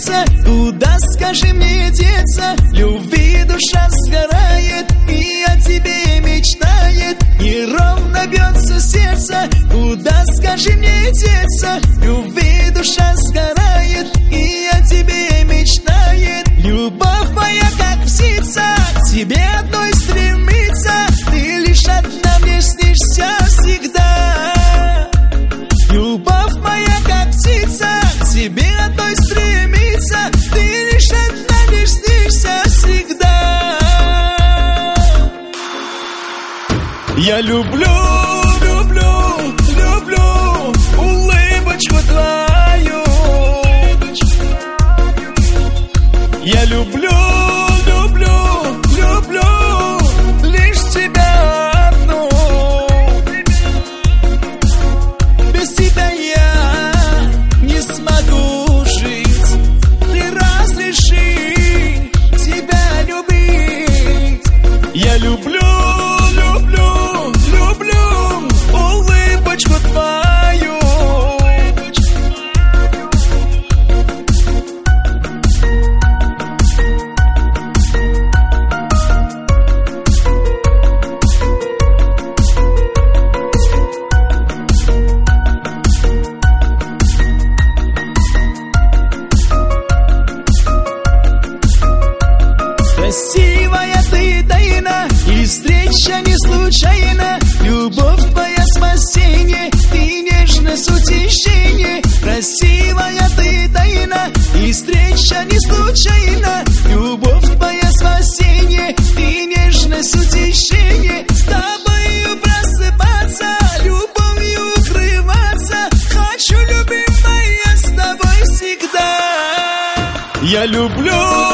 сердце, куда, скажи мне, деться? Любви душа сгорает, и о тебе мечтает. Неровно бьется сердце, куда, скажи мне, деться? Любви душа сгорает, и о тебе мечтает. Любовь моя, как птица, к тебе одной стремится. Ты лишь одна мне снишься всегда. Любовь моя, как птица, к тебе одной стремится. Ты лишь одна мне снишься всегда. Я люблю, люблю, люблю улыбочку твою. Я люблю, люблю, люблю лишь тебя одну. Без тебя я не смогу жить. Ты разреши тебя любить. Я люблю, люблю, люблю улыбочку твою. Красивая ты тайна, и встреча не случайна. Любовь твоя спасение, и нежность утешение. Красивая ты тайна, и встреча не случайна. Любовь твоя спасение, и нежность утешение. С тобою просыпаться, любовью укрываться. Хочу, любимая, с тобой всегда. Я люблю.